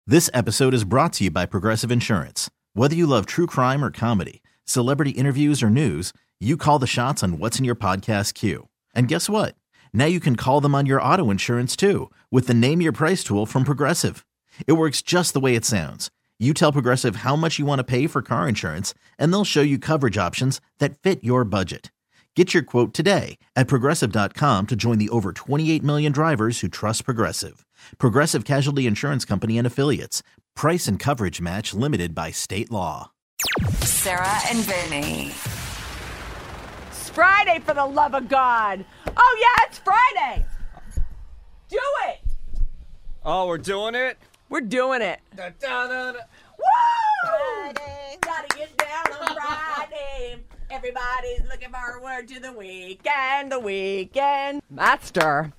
This episode is brought to you by Progressive Insurance. Whether you love true crime or comedy, celebrity interviews or news, you call the shots on what's in your podcast queue. And guess what? Now you can call them on your auto insurance too with the Name Your Price tool from Progressive. It works just the way it sounds. You tell Progressive how much you want to pay for car insurance, and they'll show you coverage options that fit your budget. Get your quote today at Progressive.com to join the over 28 million drivers who trust Progressive. Progressive Casualty Insurance Company and Affiliates. Price and coverage match limited by state law. Sarah and Vinny. It's Friday, for the love of God. Oh, yeah, it's Friday. Do it. Oh, we're doing it? We're doing it. Da-da-da-da. Woo! Friday. Gotta get down on Friday. Everybody's looking forward to the weekend, Master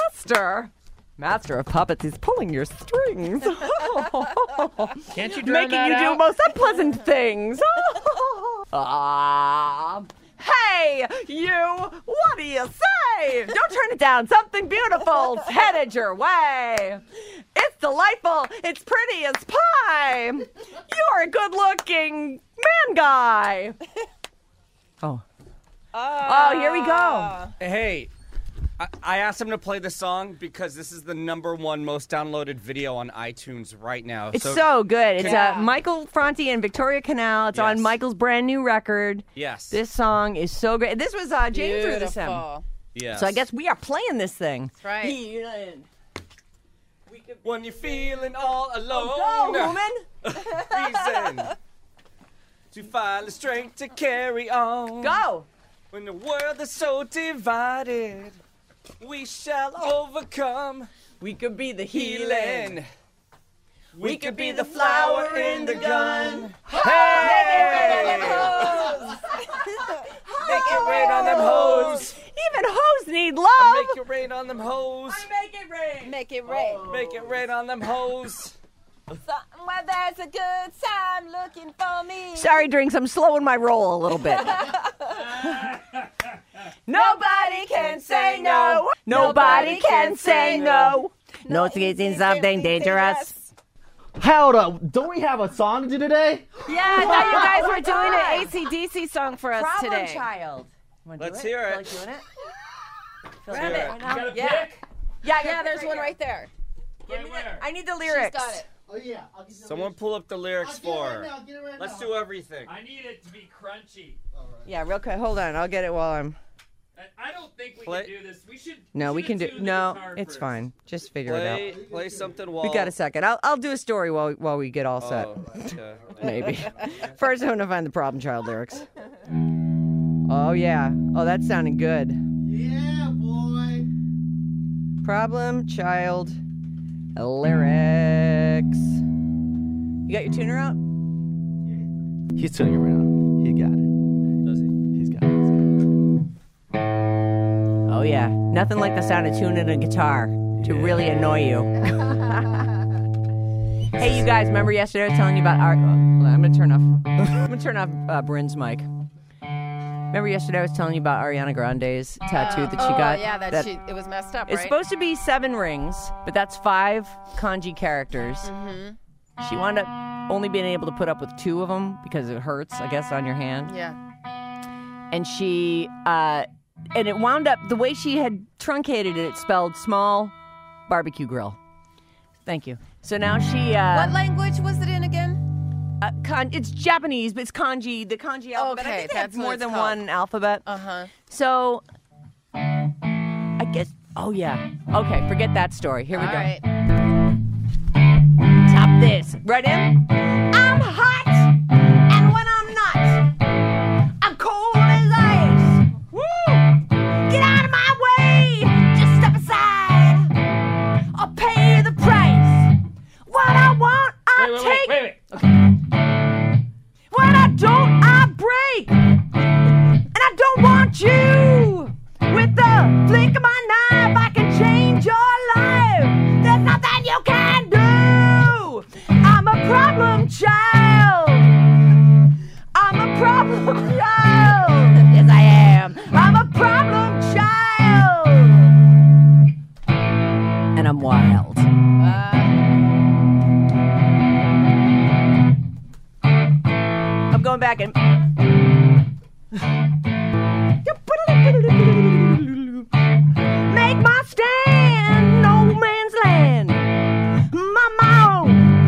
of puppets, he's pulling your strings. Can't you drown Making that you out? do most unpleasant things. Hey, you, what do you say? Don't turn it down. Something beautiful's headed your way. It's delightful. It's pretty as pie. You're a good-looking man guy. Oh, here we go. Hey, I asked him to play the song because this is the #1 most downloaded video on iTunes right now. It's so good. It's Michael Franti and Victoria Canal. It's on Michael's brand new record. Yes. This song is so great. This was James threw this in. Yes. So I guess we are playing this thing. That's right. Healing. When you're feeling all alone, Go, woman. reason to find the strength to carry on. Go. When the world is so divided, we shall overcome. We could be the Healing. We could be the flower in the gun. Hey! Make it rain on them hoes. Even hoes need love. Make it rain on them hoes. Make it rain. Make it rain. Make it rain on them hoes. Somewhere there's a good time looking for me. Sorry, Drinks, I'm slowing my roll a little bit. Nobody can say no. Nobody can say no. No, it's something dangerous. Hold up, don't we have a song to do today? Yeah, I thought you guys were doing an AC/DC song for us Problem today. Child. Let's hear it. Feel like doing it? Grab it. Right now? Yeah. Yeah, There's one right there. I need the lyrics. She's got it. Oh yeah, I'll get Someone pull up the lyrics for her. I'll get it right Let's now. do everything. I need it to be crunchy. Yeah, real quick. Hold on. I'll get it while I'm... I don't think we Play- can do this. We should. No, we can do... tune the No, guitar it's first. fine. Just figure it out. Play something while... We got a second. I'll do a story while we get all set. Oh, okay. Maybe. First, I'm going to find the Problem Child lyrics. Oh, yeah. Oh, that's sounding good. Yeah, boy. Problem Child lyrics. You got your tuner out? He's tuning it right now. He got it. Does he? He's got it. Oh, yeah. Nothing like the sound of tuning a guitar to really annoy you. Hey, you guys, remember yesterday I was telling you about our... I'm going to turn off Bryn's mic. Remember yesterday I was telling you about Ariana Grande's tattoo that she got? Yeah, it was messed up, It's right? supposed to be 7 rings, but that's 5 kanji characters. Mm-hmm. She wound up only being able to put up with 2 of them because it hurts, I guess, on your hand. Yeah. And she, and it wound up, the way she had truncated it, it spelled small barbecue grill. Thank you. So now she, What language was it in again? it's Japanese, but it's kanji, the kanji alphabet. I Okay, think they have that's what more it's than called. one alphabet. Uh-huh. So, I guess, oh yeah. Okay, forget that story. Here we All go. right. Top this. Right in? I'm hot, and when I'm not, I'm cold as ice. Woo! Get out of my way! Just step aside. I'll pay the price. What I want, I take. Wait. When I don't, I break. And I don't want you. With the flick of my knife, I can change your life. There's nothing you can do. I'm a problem child. I'm a problem child. Yes, I am. I'm a problem child. And I'm wild. going back and... Make my stand, no man's land. Mama,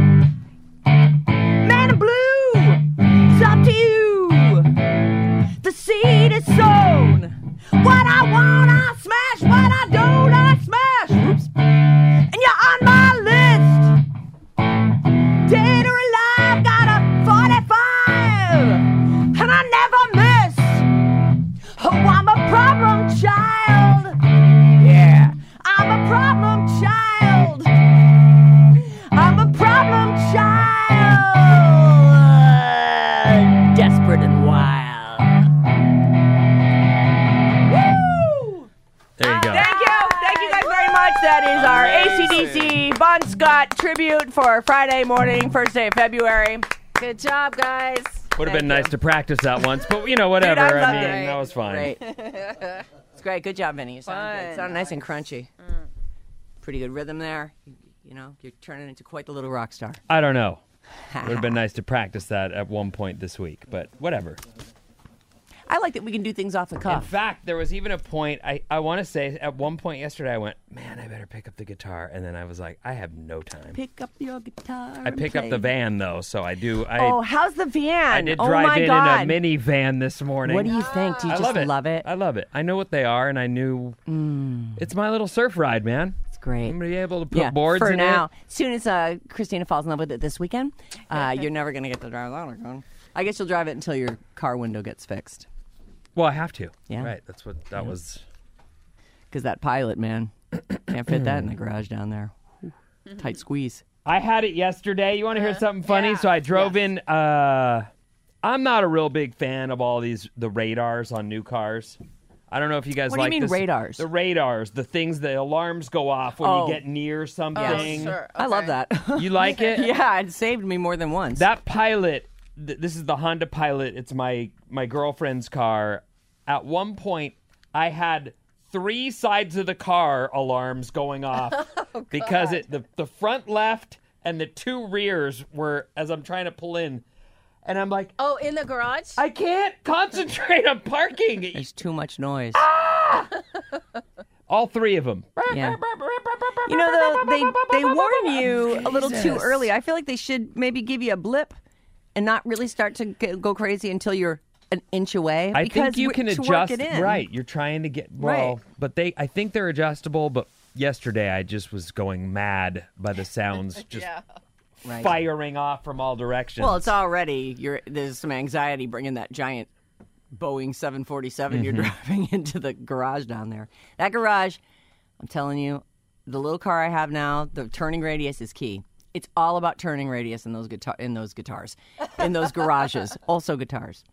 man in blue, it's up to you. The seed is sown. What I want, I smash. What I don't, I smash. Oops. And you're on my list. Dead or alive, got a 45. And I never miss. Oh, I'm a problem child. Yeah, I'm a problem child. I'm a problem child. Desperate and wild. Woo! There you go. Thank you. Thank you guys very much. That is our AC/DC Bon Scott tribute for Friday morning, first day of February. Good job, guys. Would have been nice to practice that once, but whatever. Dude, I I loved mean, it. that was fine. Great. It's great. Good job, Vinny. You sound good. It sounded nice and crunchy. Pretty good rhythm there. You know, you're turning into quite the little rock star. I don't know. Would have been nice to practice that at one point this week, but whatever. I like that we can do things off the In cuff. fact, there was even a point, I want to say, at one point yesterday, I went, man, I better pick up the guitar. And then I was like, I have no time. Pick up your guitar. I picked up the van, though, so I do. Oh, how's the van? I did oh drive my in God. a minivan this morning. What do you think? Do you I just love it. it? I love it. I know what they are, and I knew it's my little surf ride, man. It's great. I'm going to be able to put boards for in now. it. As soon as Christina falls in love with it this weekend, you're never going to get to drive that again. I guess you'll drive it until your car window gets fixed. Well, I have to. Yeah. Right. That's what that was. Because that Pilot, man, can't fit that in the garage down there. Tight squeeze. I had it yesterday. You want to hear something funny? So I drove in. I'm not a real big fan of all the radars on new cars. I don't know if you guys What do you like mean this. radars? The radars, the things, the alarms go off when Oh. you get near something. Sure. I love that. You like it? Yeah, it saved me more than once. That Pilot, this is the Honda Pilot. It's my girlfriend's car. At one point, I had 3 sides of the car alarms going off because the front left and the 2 rears were, as I'm trying to pull in. And I'm like, Oh, in the garage? I can't concentrate on parking. There's too much noise. All 3 of them. Yeah. You know, though, they warn you a little too early. I feel like they should maybe give you a blip and not really start to go crazy until you're an inch away. I because think you can to work adjust. it in. Right. You're trying to get, Right. but I think they're adjustable. But yesterday I just was going mad by the sounds just Right. firing off from all directions. Well, it's already there's some anxiety bringing that giant Boeing 747 you're driving into the garage down there. That garage, I'm telling you, the little car I have now, the turning radius is key. It's all about turning radius in those guitars, in those garages. Also guitars.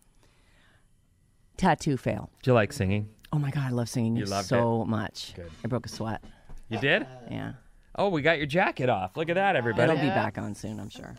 Tattoo fail. Do you like singing? Oh my God, I love singing You loved so much. Good. I broke a sweat. You did? Yeah. Oh, we got your jacket off. Look at that, everybody. It'll be back on soon, I'm sure.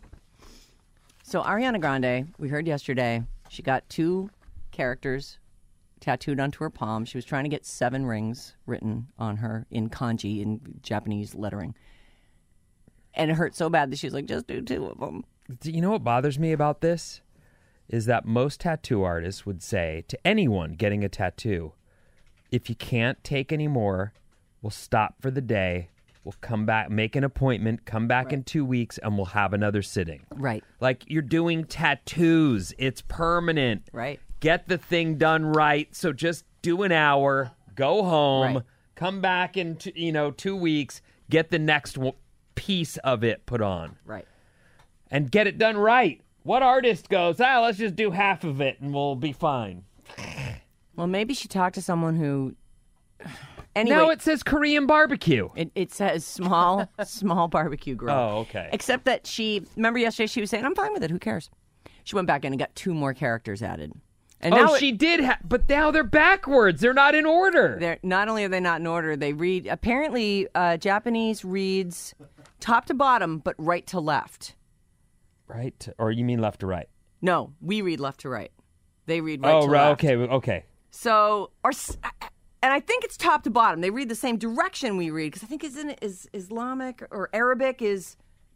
So Ariana Grande, we heard yesterday, she got 2 characters tattooed onto her palm. She was trying to get 7 rings written on her in kanji, in Japanese lettering. And it hurt so bad that she's like, just do 2 of them. Do you know what bothers me about this? Is that most tattoo artists would say to anyone getting a tattoo, if you can't take any more, we'll stop for the day. We'll come back, make an appointment, come back in 2 weeks, and we'll have another sitting. Right. Like, you're doing tattoos. It's permanent. Right. Get the thing done right. So just do an hour, go home, Right. come back in 2 weeks, get the next piece of it put on. Right. And get it done right. What artist goes, let's just do half of it and we'll be fine. Well, maybe she talked to someone who... Anyway, Now it says Korean barbecue. It says small barbecue grill. Oh, okay. Except that remember yesterday she was saying, I'm fine with it, who cares? She went back in and got 2 more characters added. And now she did, but now they're backwards. They're not in order. they're not only are they not in order, they read, apparently Japanese reads top to bottom, but right to left. Right? Or you mean left to right? No, we read left to right. They read right to left. Okay. So, and I think it's top to bottom. They read the same direction we read, because I think is Islamic or Arabic is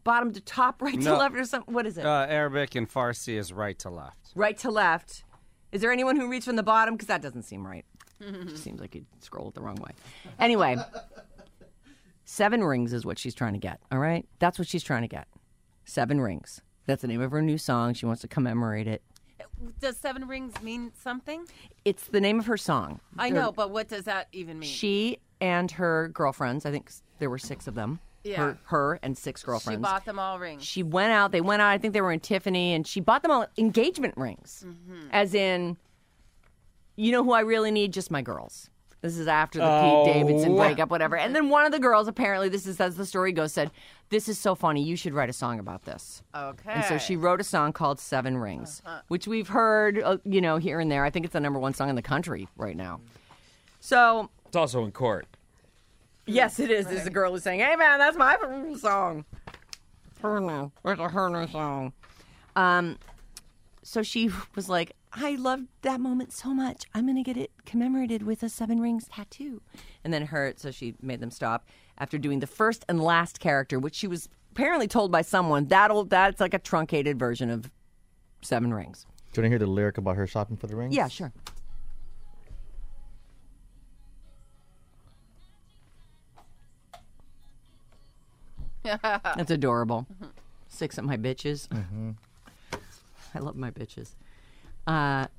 bottom to top, right to No. left, or something? What is it? Arabic and Farsi is right to left. Right to left. Is there anyone who reads from the bottom? Because that doesn't seem right. It just seems like you scrolled the wrong way. Anyway, 7 rings is what she's trying to get, all right? That's what she's trying to get. 7 rings. That's the name of her new song. She wants to commemorate it. Does 7 rings mean something? It's the name of her song. I know, but what does that even mean? She and her girlfriends, I think there were 6 of them. Yeah. Her and 6 girlfriends. She bought them all rings. She went out. They went out. I think they were in Tiffany, and she bought them all engagement rings. As in, you know who I really need? Just my girls. This is after the Pete Davidson breakup, whatever. And then one of the girls, apparently, this is as the story goes, said, "This is so funny. You should write a song about this." Okay. And so she wrote a song called 7 Rings, which we've heard, here and there. I think it's the number 1 song in the country right now. So, It's also in court. yes, it is. There's a girl who's saying, "Hey, man, that's my song." Where's her new song? So she was like, "I loved that moment so much. I'm going to get it commemorated with a 7 rings tattoo." And then it hurt, so she made them stop after doing the first and last character, which she was apparently told by someone. That's like a truncated version of 7 rings. Do you want to hear the lyric about her shopping for the rings? Yeah, sure. That's adorable. 6 of my bitches. I love my bitches. I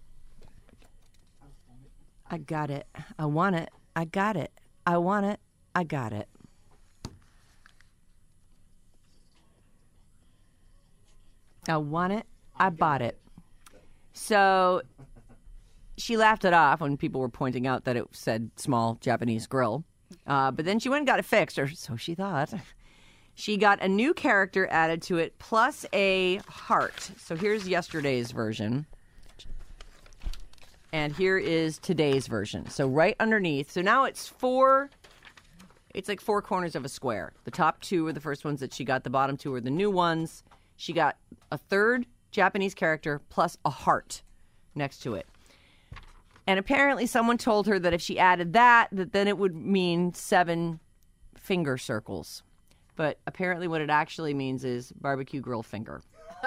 got it. I want it. I got it. I want it. I got it. I want it. I bought it. So she laughed it off when people were pointing out that it said small Japanese grill. But then she went and got it fixed, or so she thought. She got a new character added to it, plus a heart. So here's yesterday's version. And here is today's version. So right underneath. So now it's like 4 corners of a square. The top 2 are the first ones that she got. The bottom 2 are the new ones. She got a 3rd Japanese character plus a heart next to it. And apparently someone told her that if she added that then it would mean 7 finger circles. But apparently what it actually means is barbecue grill finger.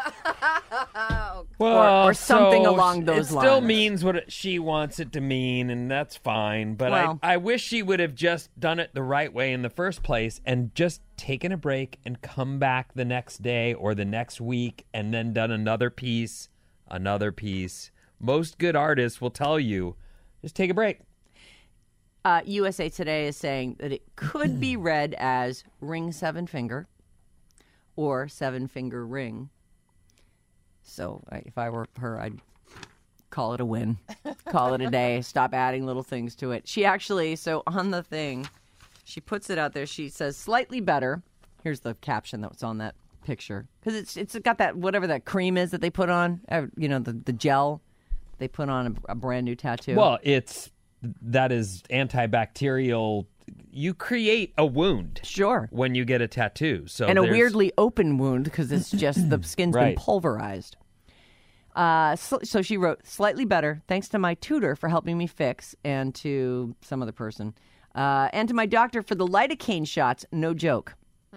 Well, or something so along those it lines. still means what she wants it to mean, and that's fine. But Well- I wish she would have just done it the right way in the first place and just taken a break and come back the next day or the next week and then done another piece. Most good artists will tell you, just take a break. USA Today is saying that it could be read as ring 7 finger or 7 finger ring. So if I were her, I'd call it a win. Call it a day. Stop adding little things to it. She actually, so on the thing, she puts it out there. She says, "Slightly better." Here's the caption that was on that picture. Because it's got that, whatever that cream is that they put on, the gel they put on a brand new tattoo. Well, that is antibacterial. You create a wound. Sure. When you get a tattoo. And a weirdly open wound because it's just the skin's been Right. pulverized. So she wrote, "Slightly better, thanks to my tutor for helping me fix, and to some other person, and to my doctor for the lidocaine shots, no joke.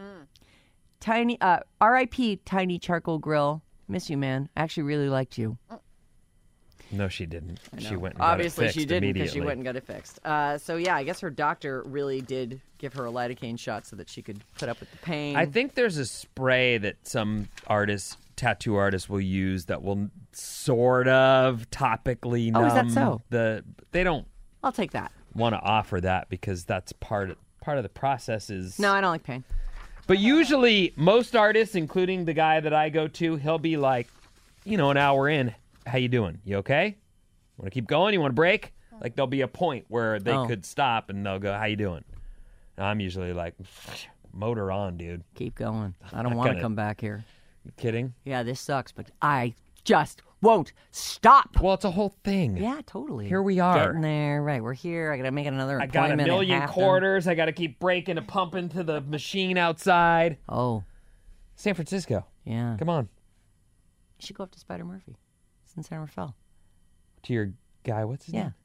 Tiny, R.I.P. Tiny Charcoal Grill. Miss you, man. I actually really liked you." No, she didn't. She went and Obviously, got it fixed she didn't because she immediately. went and got it fixed. So, yeah, I guess her doctor really did give her a lidocaine shot so that she could put up with the pain. I think there's a spray that some tattoo artists will use that will sort of topically numb. Oh, is that so? They don't I'll take that. want to offer that because that's part of the process is. No, I don't like pain. But usually, most artists, including the guy that I go to, he'll be like, an hour in, "How you doing? You okay? Want to keep going? You want to break?" Like there'll be a point where they could stop and they'll go, "How you doing?" And I'm usually like, "Motor on, dude." Keep going. I don't want to come back here. You kidding? Yeah, this sucks, but I just won't stop. Well, it's a whole thing. Yeah, totally. Here we are. Getting there. Right, we're here. I got to make another I got appointment. a at million half quarters. I got to keep breaking and pumping to the machine outside. Oh, San Francisco. yeah. Come on. You should go up to Spider Murphy. It's in San Rafael. To your guy, what's his name?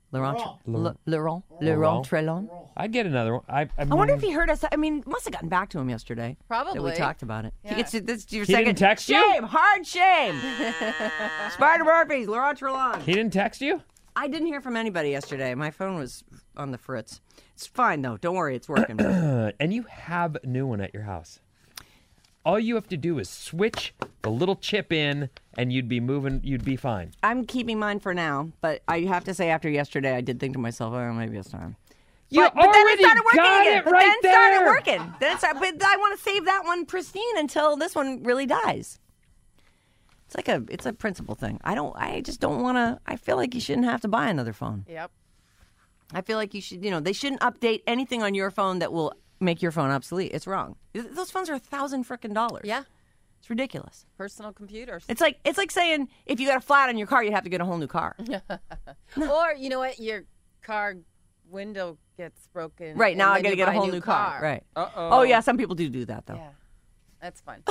Laurent Laurent. Trelon. I'd get another one. I wonder if he heard us. I mean, must have gotten back to him yesterday. That we Probably. talked about it. Yeah. This is your He second didn't text you? shame, hard shame. Spider Murphy's, Laurent Trelon. He didn't text you? I didn't hear from anybody yesterday. My phone was on the fritz. It's fine though. Don't worry, it's working. And you have a new one at your house. All you have to do is switch the little chip in, and you'd be fine. I'm keeping mine for now, but I have to say, after yesterday, I did think to myself, oh, maybe it's time. You but then it already started working got again. it But right then it there. started working. But I want to save that one pristine until this one really dies. It's a principle thing. I just don't want to. I feel like you shouldn't have to buy another phone. Yep. I feel like you should. They shouldn't update anything on your phone that will make your phone obsolete. It's wrong. Those phones are $1,000 frickin' dollars. Yeah. It's ridiculous. Personal computers. It's like saying if you got a flat on your car, you'd have to get a whole new car. Or, you know what? Your car window gets broken. Right, now and I then got to you get a buy whole new car. Right. Oh, yeah, some people do that, though. Yeah. That's fun.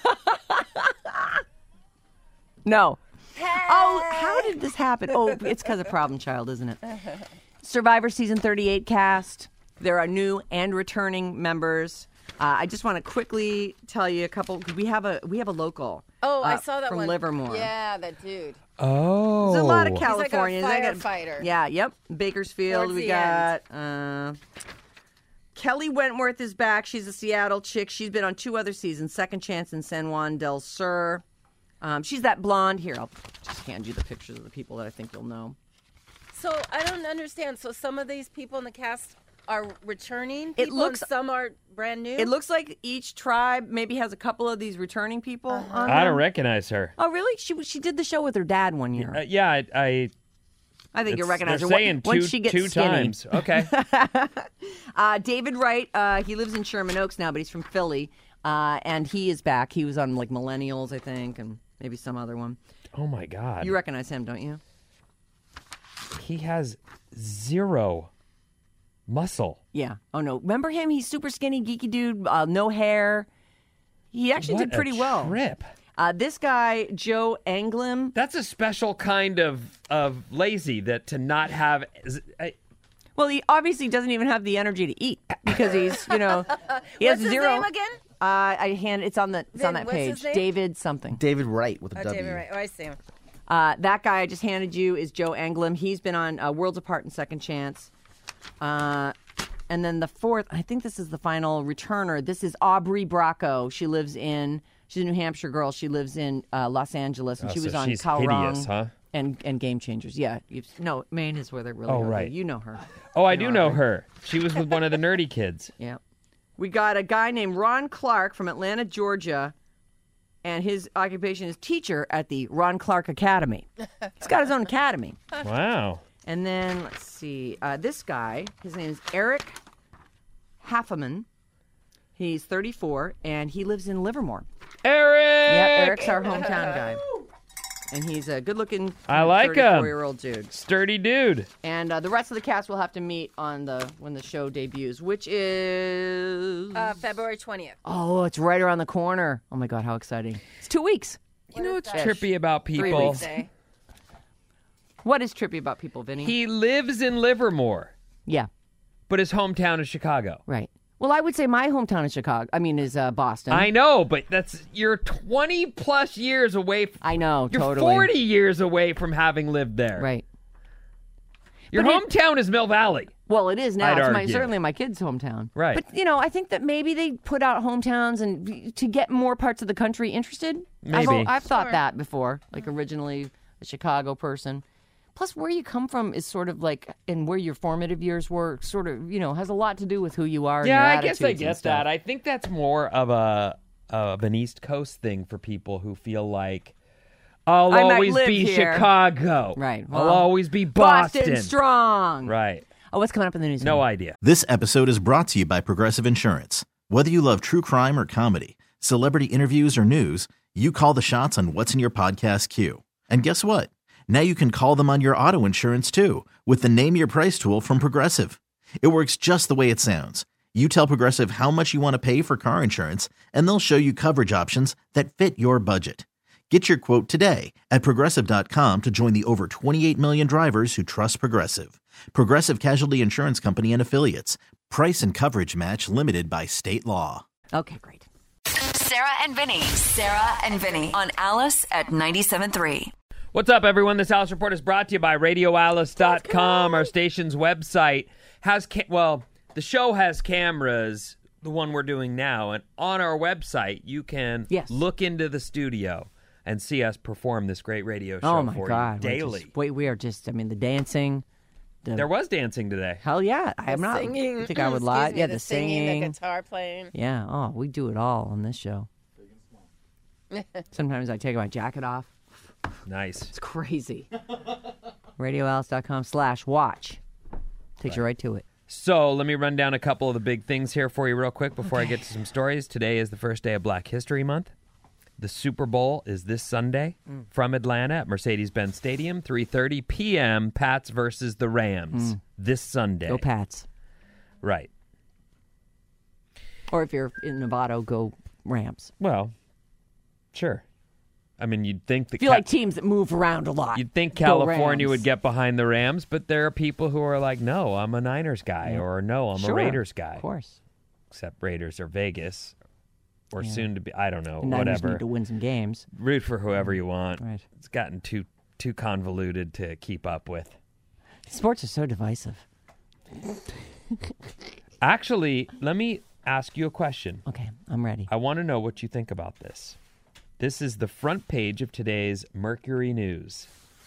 No. Oh, how did this happen? Oh, it's because of Problem Child, isn't it? Survivor Season 38 cast. There are new and returning members. I just want to quickly tell you a couple. We have a local. Oh, I saw that from one. Livermore. Yeah, that dude. Oh. There's a lot of He's like a Californians. firefighter. Yeah, yep. Bakersfield. Towards We the got Kelly Wentworth is back. She's a Seattle chick. She's been on 2 other seasons. Second Chance in San Juan del Sur. She's that blonde. Here, I'll just hand you the pictures of the people that I think you'll know. So I don't understand. So some of these people in the cast are returning It people looks- and some are brand new? It looks like each tribe maybe has a couple of these returning people on I them. don't recognize her. Oh, really? She did the show with her dad one year. Yeah, I I think you recognize they're her. saying Once two, she gets two skinny. times. Okay. David Wright, he lives in Sherman Oaks now, but he's from Philly, and he is back. He was on like Millennials, I think, and maybe some other one. Oh my God. You recognize him, don't you? He has 0 muscle. Yeah. Oh no, remember him? He's super skinny, geeky dude, no hair. He actually What did pretty a well. trip. This guy, Joe Anglem. That's a special kind of lazy that to not have. Well, he obviously doesn't even have the energy to eat because he's, he has What's his 0. name again? It's on that What's page. his name? David something. David Wright with a Oh, W. David Wright. Oh, I see him. That guy I just handed you is Joe Anglem. He's been on Worlds Apart and Second Chance. And then the fourth, I think this is the final returner. This is Aubrey Bracco. She's a New Hampshire girl. She lives in Los Angeles, and she was on she's Kalrang hideous, huh? and Game Changers. Yeah. No, Maine is where they're really Oh, are. right. You know her. Oh, I do know her. She was with one of the nerdy kids. Yeah. We got a guy named Ron Clark from Atlanta, Georgia, and his occupation is teacher at the Ron Clark Academy. He's got his own academy. Wow. And then, let's see, this guy, his name is Eric Hafferman. He's 34, and he lives in Livermore. Eric! Yeah, Eric's our hometown guy. And he's a good-looking I like him. 34-year-old dude. Sturdy dude. And the rest of the cast will have to meet on when the show debuts, which is... February 20th. oh, it's right around the corner. Oh, my God, how exciting. It's 2 weeks. You know what's that? trippy about 3 people? weeks. Day. What is trippy about people, Vinny? He lives in Livermore, Yeah, but his hometown is Chicago. right. Well, I would say my hometown is Boston. I know, but you're 20 plus years away. I know, You're totally. 40 years away from having lived there. Right. Your hometown is Mill Valley. Well, it is now. I'd It's argue. certainly my kid's hometown. Right. But, I think that maybe they put out hometowns and to get more parts of the country interested. Maybe. I've thought that before, like originally a Chicago person. Plus, where you come from is sort of like, and where your formative years were, sort of, has a lot to do with who you are. Yeah, and I your guess I attitudes and get stuff. that. I think that's more of an East Coast thing for people who feel like, I'll I might always live be here. Chicago. Right. I'll Well, always be Boston. strong. Right. Oh, what's coming up in the news? No idea. This episode is brought to you by Progressive Insurance. Whether you love true crime or comedy, celebrity interviews or news, you call the shots on what's in your podcast queue. And guess what? Now you can call them on your auto insurance too with the Name Your Price tool from Progressive. It works just the way it sounds. You tell Progressive how much you want to pay for car insurance, and they'll show you coverage options that fit your budget. Get your quote today at Progressive.com to join the over 28 million drivers who trust Progressive. Progressive Casualty Insurance Company and Affiliates. Price and coverage match limited by state law. Okay, great. Sarah and Vinny. Sarah and Vinny on Alice at 97.3. What's up, everyone? This Alice Report is brought to you by RadioAlice.com. Our station's website has, the show has cameras, the one we're doing now, and on our website, you can look into the studio and see us perform this great radio show for you daily. We are just, the dancing. There was dancing today. Hell yeah. I'm not. Singing. I think I would lie. Yeah, the singing. the guitar playing. Yeah. Oh, we do it all on this show. Sometimes I take my jacket off. Nice. It's crazy. RadioAlice.com/watch. Takes you right to it. So let me run down a couple of the big things here for you real quick before I get to some stories. Today is the first day of Black History Month. The Super Bowl is this Sunday from Atlanta at Mercedes-Benz Stadium, 3:30 p.m., Pats versus the Rams this Sunday. Go Pats. Right. Or if you're in Nevada, go Rams. Well, sure. I mean, you'd think that I feel like teams that move around a lot. You'd think California would get behind the Rams, but there are people who are like, no, I'm a Niners guy, or no, I'm a Raiders guy. Of course. Except Raiders are Vegas, or soon to be, I don't know, And Niners whatever. need to win some games. Root for whoever you want. Right. It's gotten too convoluted to keep up with. Sports are so divisive. Actually, let me ask you a question. Okay, I'm ready. I want to know what you think about this. This is the front page of today's Mercury News.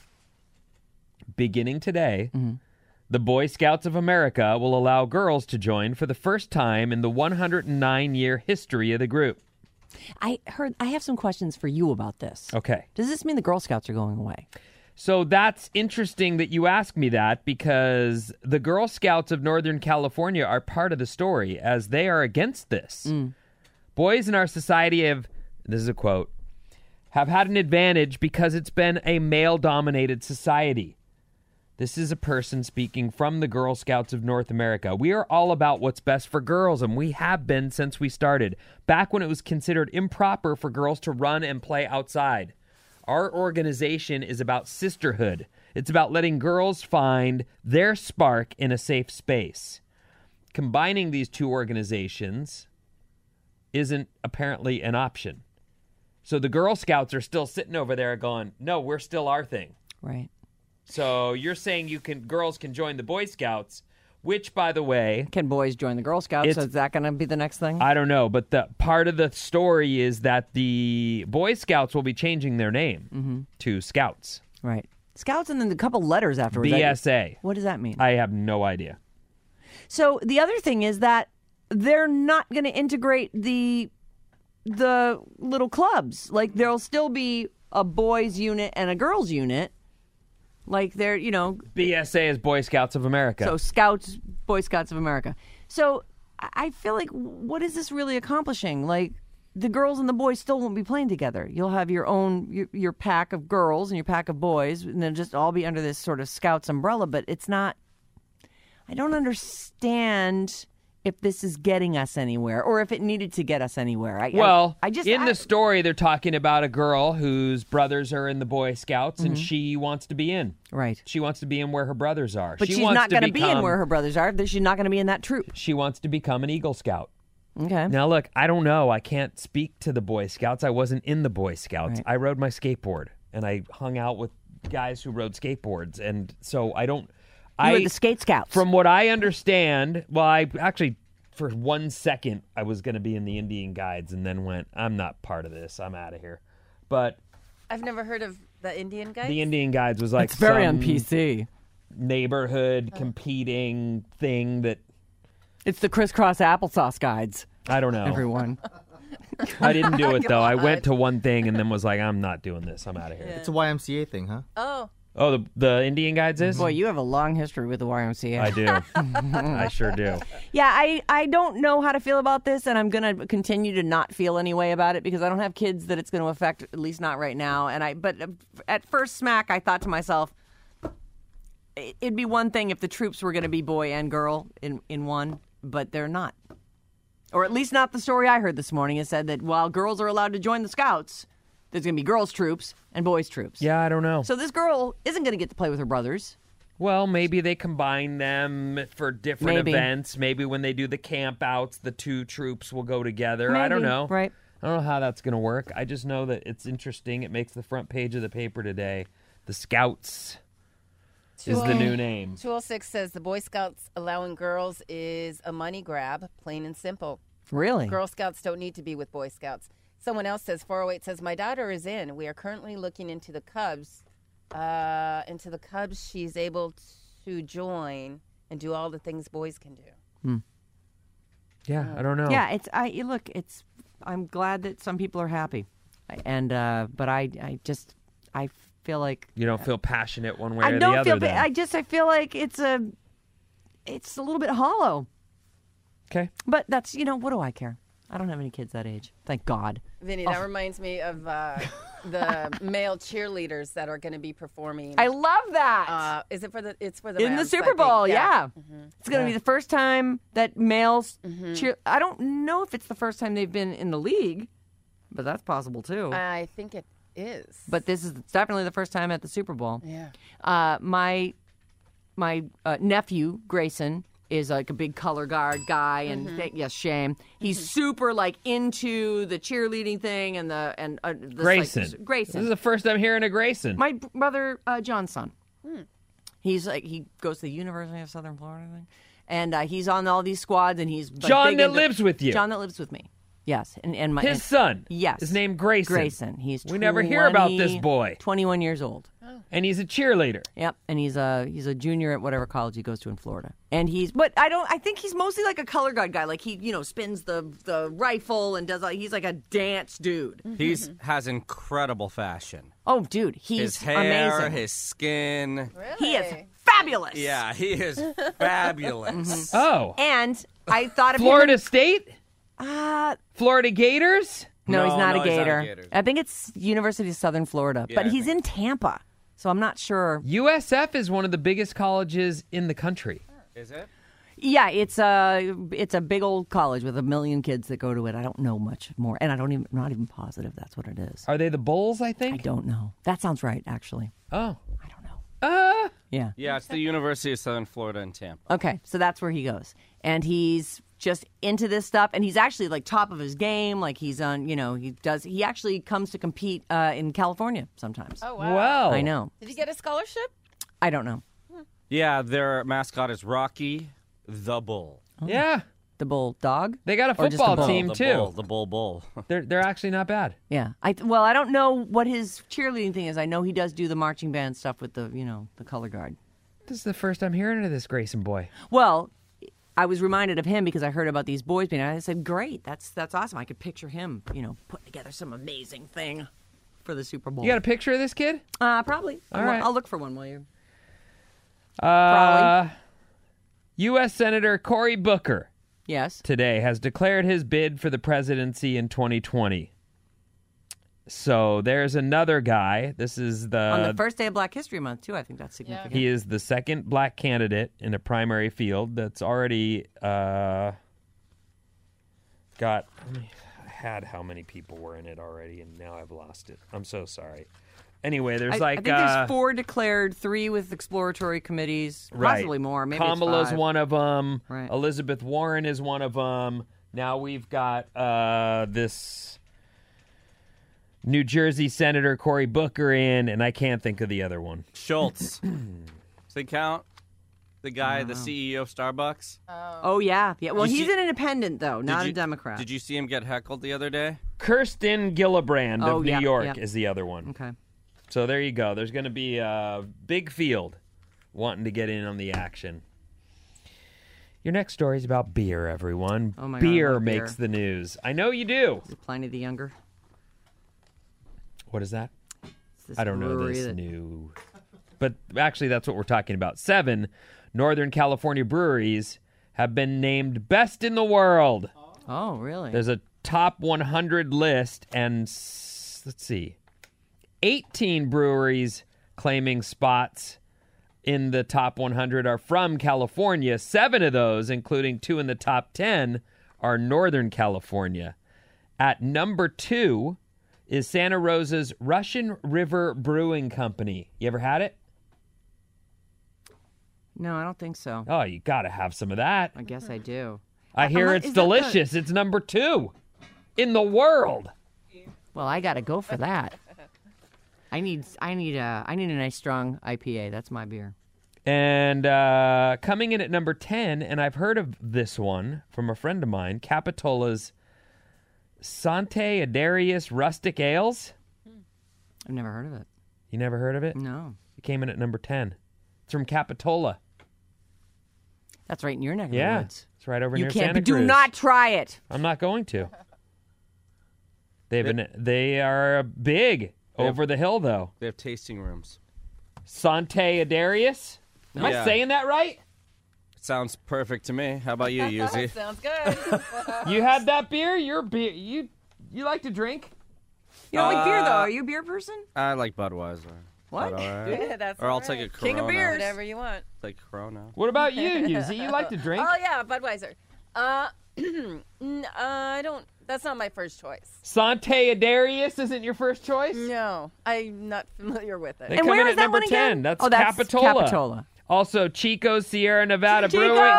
Beginning today, the Boy Scouts of America will allow girls to join for the first time in the 109-year history of the group. I have some questions for you about this. Okay. Does this mean the Girl Scouts are going away? So that's interesting that you ask me that, because the Girl Scouts of Northern California are part of the story, as they are against this. Boys in our society have, this is a quote, have had an advantage because it's been a male-dominated society. This is a person speaking from the Girl Scouts of North America. We are all about what's best for girls, and we have been since we started, back when it was considered improper for girls to run and play outside. Our organization is about sisterhood. It's about letting girls find their spark in a safe space. Combining these two organizations isn't apparently an option. So the Girl Scouts are still sitting over there going, no, we're still our thing. Right. So you're saying girls can join the Boy Scouts, which, by the way, Can boys join the Girl Scouts? Is that going to be the next thing? I don't know, but the part of the story is that the Boy Scouts will be changing their name to Scouts. Right. Scouts and then a couple letters afterwards. BSA. What does that mean? I have no idea. So the other thing is that they're not going to integrate the little clubs. Like, there'll still be a boys unit and a girls unit. Like, they're, BSA is Boy Scouts of America. So Scouts, Boy Scouts of America. So I feel like, what is this really accomplishing? Like, the girls and the boys still won't be playing together. You'll have your own, your pack of girls and your pack of boys, and they'll just all be under this sort of Scouts umbrella. But it's not, I don't understand if this is getting us anywhere, or if it needed to get us anywhere. The story, they're talking about a girl whose brothers are in the Boy Scouts, and she wants to be in. Right. She wants to be in where her brothers are. But she's not going to be in where her brothers are. She's not going to be in that troop. She wants to become an Eagle Scout. Okay. Now, look, I don't know. I can't speak to the Boy Scouts. I wasn't in the Boy Scouts. Right. I rode my skateboard, and I hung out with guys who rode skateboards, and so I don't... You were the Skate Scouts. From what I understand, for 1 second, I was going to be in the Indian Guides, and then went, I'm not part of this. I'm out of here. But I've never heard of the Indian Guides. the Indian Guides was like it's very some on PC. neighborhood competing thing that... It's the crisscross applesauce guides. I don't know. Everyone. I didn't do it, though. I went to one thing and then was like, I'm not doing this. I'm out of here. It's a YMCA thing, huh? Oh, the Indian Guides is? Boy, you have a long history with the YMCA. I do. I sure do. Yeah, I don't know how to feel about this, and I'm going to continue to not feel any way about it because I don't have kids that it's going to affect, at least not right now. But at first smack, I thought to myself, it'd be one thing if the troops were going to be boy and girl in one, but they're not. Or at least not the story I heard this morning. It said that while girls are allowed to join the Scouts, there's going to be girls' troops and boys' troops. Yeah, I don't know. So this girl isn't going to get to play with her brothers. Well, maybe they combine them for different Maybe. events. Maybe when they do the camp outs, the two troops will go together. I don't Maybe, know. right. I don't know how that's going to work. I just know that it's interesting. It makes the front page of the paper today. The Scouts is the new name. 206 says the Boy Scouts allowing girls is a money grab, plain and simple. Really? Girl Scouts don't need to be with Boy Scouts. Someone else says, 408 says, my daughter is in. We are currently looking into the Cubs. She's able to join and do all the things boys can do. Yeah, I don't know. Yeah, I'm glad that some people are happy. And but I feel like You don't feel passionate one way I or don't the other. feel then. I feel like it's a little bit hollow. Okay. But that's, what do I care? I don't have any kids that age. Thank God. Vinny, that reminds me of the male cheerleaders that are going to be performing. I love that. Is it for the? It's for the In the Rams, Super I think. Bowl, Yeah. yeah. It's going to be the first time that males cheer. I don't know if it's the first time they've been in the league, but that's possible too. I think it is. But this is definitely the first time at the Super Bowl. Yeah. My nephew Grayson is like a big color guard guy, and yes, Shane. He's super like into the cheerleading thing and this, Grayson. Like, Grayson. This is the first I'm hearing of Grayson. My brother John's son. He's like he goes to the University of Southern Florida, I think. And he's on all these squads, and he's like, John big that into- lives with you. John that lives with me. Yes, and my His son. Yes, His name Grayson. Grayson. He's We never hear about this boy. 21 years old. And he's a cheerleader. Yep, and he's a junior at whatever college he goes to in Florida. And I think he's mostly like a color guard guy. Like he, spins the rifle and he's like a dance dude. He has incredible fashion. Oh, dude, he's His hair, amazing. his skin. Really? He is fabulous. Yeah, he is fabulous. Oh. And I thought of Florida State? him. Florida Gators? No, he's not a he's not a Gator. Gator. I think it's University of Southern Florida, Yeah, but I he's think in Tampa, so I'm not sure. USF is one of the biggest colleges in the country. Is it? Yeah, it's a big old college with 1 million kids that go to it. I don't know much more, and I'm not even positive that's what it is. Are they the Bulls, I I think? don't know. That sounds right, actually. Oh. I don't know. Yeah. Yeah, it's the University of Southern Florida in Tampa. Okay, so that's where he goes, and he's just into this stuff, and he's actually like top of his game. Like he's on, he actually comes to compete in California sometimes. Oh wow. Well. I know. Did he get a scholarship? I don't know. Yeah, their mascot is Rocky the Bull. Yeah. The bulldog. They got a Or just football the bull? team, the too. Bull, the Bull. They're actually not bad. Yeah. I don't know what his cheerleading thing is. I know he does do the marching band stuff with the the color guard. This is the first I'm hearing of this Grayson boy. Well, I was reminded of him because I heard about these boys being. I said, "Great, that's awesome." I could picture him, putting together some amazing thing for the Super Bowl. You got a picture of this kid? Probably. All right. I'll look for one while you. U.S. Senator Cory Booker Yes. today has declared his bid for the presidency in 2020. So there's another guy. This is On the first day of Black History Month too. I think that's significant. He is the second black candidate in a primary field that's already got. I had how many people were in it already, and now I've lost it. I'm so sorry. Anyway, there's I think there's 4 declared, 3 with exploratory committees, possibly more. Maybe Kamala's it's 5. one of them. Right. Elizabeth Warren is one of them. Now we've got this New Jersey Senator Cory Booker in, and I can't think of the other one. Schultz. Does they count? The guy, the CEO of Starbucks? Oh yeah. Well, You he's see- an independent though, not Did a you- Democrat. Did you see him get heckled the other day? Kirsten Gillibrand Oh, of yeah, New York yeah. is the other one. Okay. So there you go. There's going to be a big field wanting to get in on the action. Your next story is about beer, everyone. Oh my God, I beer love beer. makes the news. I know you do. Is it Pliny the Younger? What is that? It's this I don't know brewery this that- new. But actually, that's what we're talking about. 7 Northern California breweries have been named best in the world. Oh, really? There's a top 100 list, and let's see, 18 breweries claiming spots in the top 100 are from California. 7 of those, including 2 in the top 10, are Northern California. At number 2 is Santa Rosa's Russian River Brewing Company. You ever had it? No, I don't think so. Oh, you got to have some of that. I guess I do. I hear it's delicious. It's number 2 in the world. Well, I got to go for that. I need a nice strong IPA. That's my beer. And coming in at number 10, and I've heard of this one from a friend of mine, Capitola's Sante Adarius Rustic Ales. I've never heard of it. You never heard of it? No. It came in at number 10. It's from Capitola. That's right in your neck of the Yeah, woods. it's right over You near can't. Santa Do Cruz. not try it. I'm not going to. They are big over the hill, though. They have tasting rooms. Sante Adarius? Am I saying that right? Sounds perfect to me. How about you, Yuzi? Sounds good. You had that beer? You like to drink? You don't like beer, though. Are you a beer person? I like Budweiser. What? Right? That's Or I'll all take a right. Corona. King of beers. Whatever you want. Take Corona. What about you, Yuzi? You like to drink? Oh yeah, Budweiser. I don't. That's not my first choice. Sante Adarius isn't your first choice? No, I'm not familiar with They it. come where in is at that number one 10. again? That's Oh, that's Capitola. Capitola. Also, Chico's Sierra Nevada Chico! Brewing.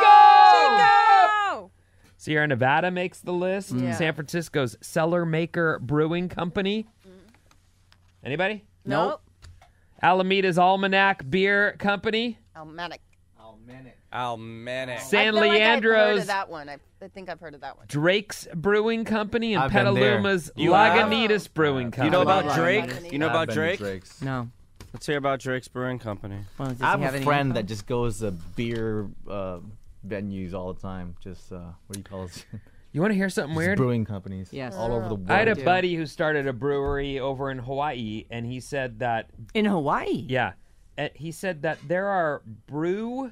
Oh! Sierra Nevada makes the list. Yeah. San Francisco's Cellar Maker Brewing Company. Anybody? Nope. Alameda's Almanac Beer Company. Almanac. Almanac. San I feel like I've heard Leandro's of that one. I think I've heard of that one. Drake's Brewing Company. And I've been there. Petaluma's You have? Lagunitas Brewing Company. You know about Lagunitas. Drake? You know about Drake? No. Let's hear about Drake's Brewing Company. Well, does I he have a any friend info? that just goes to beer venues all the time. Just what do you call it? You want to hear something weird? Brewing companies. Yes. All over the world. I had a do. buddy who started a brewery over in Hawaii, and he said that, In Hawaii? yeah, he said that there are brewery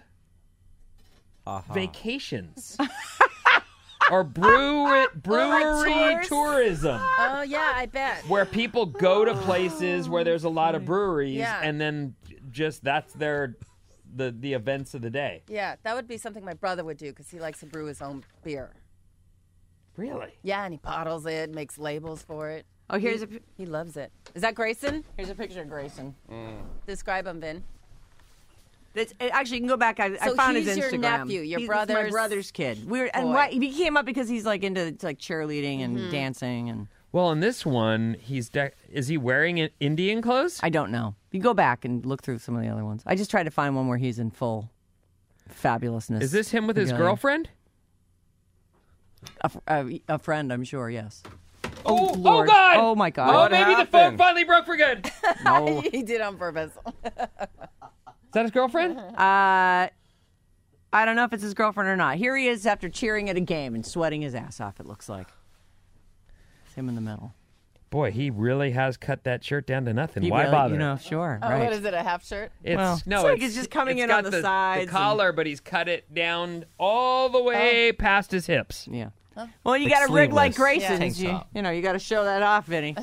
vacations or brewery tours? tourism, Oh yeah, I bet. where people go to places where there's a lot of breweries, Yeah. and then just that's the events of the day. Yeah, that would be something my brother would do because he likes to brew his own beer. Really? Yeah, and he bottles it, makes labels for it. Oh, here's He loves it. Is that Grayson? here's a picture of Grayson. Describe him, Vin. Actually, you can go back. I So found his he's your Instagram. nephew, your He's brother's my brother's kid. boy. He came up because he's like into like cheerleading and dancing, and Well, in this one, is he wearing Indian clothes? I don't know. You go back and look through some of the other ones. I just tried to find one where he's in full fabulousness. Is this him with his regalia. girlfriend? A friend? I'm sure. Yes. Oh, Lord. God! Oh my God. Oh, maybe the phone happened? finally broke for good. No. He did on purpose. Is that his girlfriend? I don't know if it's his girlfriend or not. Here he is after cheering at a game and sweating his ass off, it looks like. It's him in the middle. Boy, he really has cut that shirt down to nothing. He Why really- bother? You know, sure. Oh, right. what is it? A half shirt? It's Well, no, it's like it's just coming in got on the sides The collar, but he's cut it down all the way past his hips. Yeah. Well, you Like got to rig like sleeveless. Grayson's. Tank You, top. you know, you got to show that off, Vinny.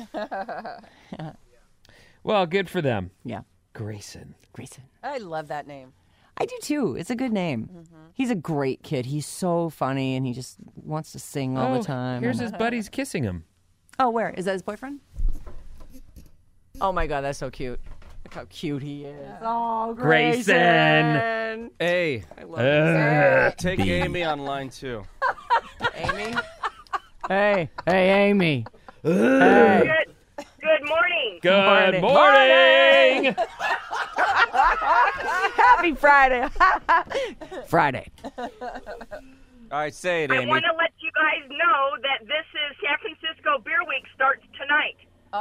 Well, good for them. Yeah. Grayson. Grayson. I love that name. I do too. It's a good name. He's a great kid. He's so funny and he just wants to sing all the time. Here's and- his buddies kissing him. Oh, where? Is that his boyfriend? Oh my God, that's so cute. Look how cute he is. Oh, Grayson. Grayson. Hey, I love it. take Amy on line 2. Amy? Hey, Amy. Hey. Good morning. Good Morning. morning. Happy Friday. Friday. All right, say it, I Amy. want to let you guys know that this is San Francisco Beer Week starts tonight.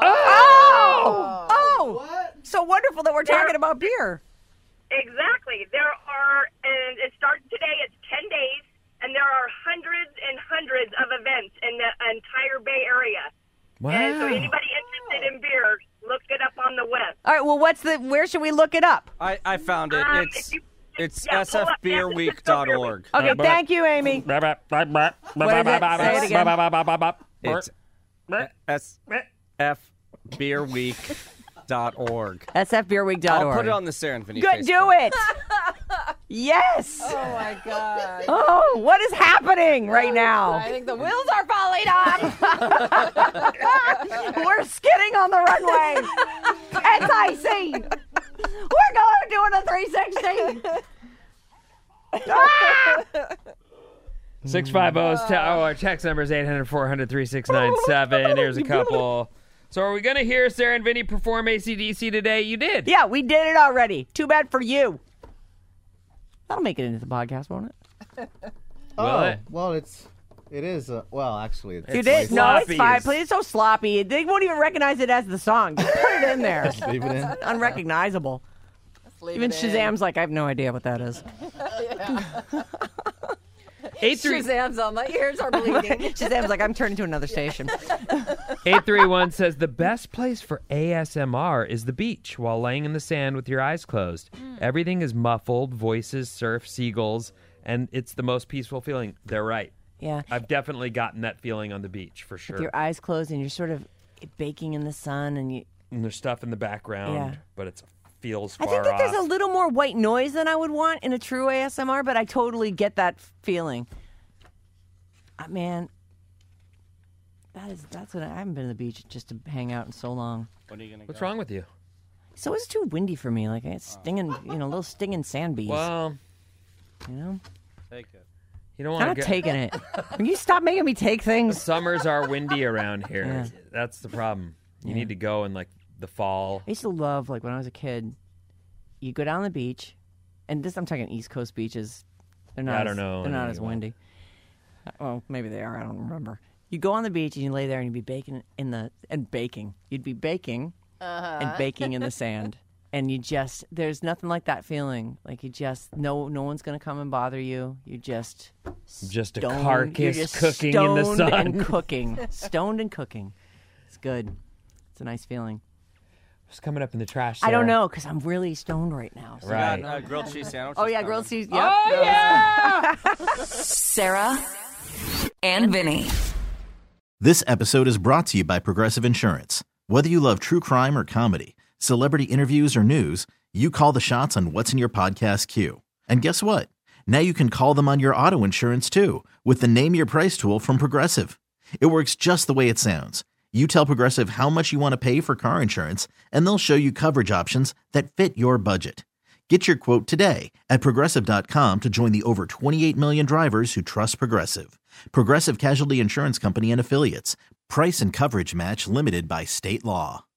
Oh! So wonderful that we're talking about beer. Exactly. And it starts today. It's 10 days, and there are hundreds and hundreds of events in the entire Bay Area. And so Wow. anybody interested in beer, look it up on the web. All right, well, where should we look it up? I found it. It's yeah, pull up sfbeerweek.org. Okay, thank you, Amy. What is it? Say it again. It's sfbeerweek.org. sfbeerweek.org. I'll put it on the Sarah and Vinny Good, Facebook. do it. Yes. Oh my God. Oh, what is happening right now? I think the wheels are falling off. We're skidding on the runway. It's icy. We're doing a 360. 650's our text number is 800-400-3697. Here's a couple. So are we going to hear Sarah and Vinny perform AC/DC today? You did. Yeah, we did it already. Too bad for you. That'll make it into the podcast, won't it? Will it? Well, it is. Well, actually, it's You did? No, it's sloppy. fine. Please, it's so sloppy. They won't even recognize it as the song. Just put it in there. Just leave it in. Unrecognizable. Even Shazam's like, I have no idea what that is. 83 Shazam's on. My ears are bleeding. Shazam's like, I'm turning to another station. 831 says the best place for ASMR is the beach while laying in the sand with your eyes closed. Everything is muffled, voices, surf, seagulls, and it's the most peaceful feeling. They're right. Yeah. I've definitely gotten that feeling on the beach for sure. With your eyes closed and you're sort of baking in the sun and And there's stuff in the background, Yeah. but it feels I far think that off. there's a little more white noise than I would want in a true ASMR, but I totally get that feeling. Man, that's what I haven't been to the beach just to hang out in so long. When are you gonna What's go? wrong with you? So it's too windy for me. Like it's stinging, little stinging sand bees. Well, You know, Take it. you don't I'm want not to taking it. Can you stop making me take things? Summers are windy around here. Yeah. That's the problem. You Yeah. need to go in like the fall. I used to love, like when I was a kid, you go down the beach, and this I'm talking East Coast beaches. They're not. I don't know They're not any as of them. windy. Well, maybe they are. I don't remember. You go on the beach and you lay there and you'd be baking baking. You'd be baking and baking in the sand, and there's nothing like that feeling. Like no one's gonna come and bother you. You just A stoned- carcass you're just cooking in the stoned sun. and cooking, stoned and cooking. It's good. It's a nice feeling. What's coming up in the trash? I don't Sarah? know because I'm really stoned right now. So Right. Got, grilled cheese sandwich. Oh yeah, grilled cheese. Yep. Oh yeah! Sarah and Vinny. This episode is brought to you by Progressive Insurance. Whether you love true crime or comedy, celebrity interviews or news, you call the shots on what's in your podcast queue. And guess what? Now you can call them on your auto insurance too with the Name Your Price tool from Progressive. It works just the way it sounds. You tell Progressive how much you want to pay for car insurance, and they'll show you coverage options that fit your budget. Get your quote today at Progressive.com to join the over 28 million drivers who trust Progressive. Progressive Casualty Insurance Company and Affiliates. Price and coverage match limited by state law.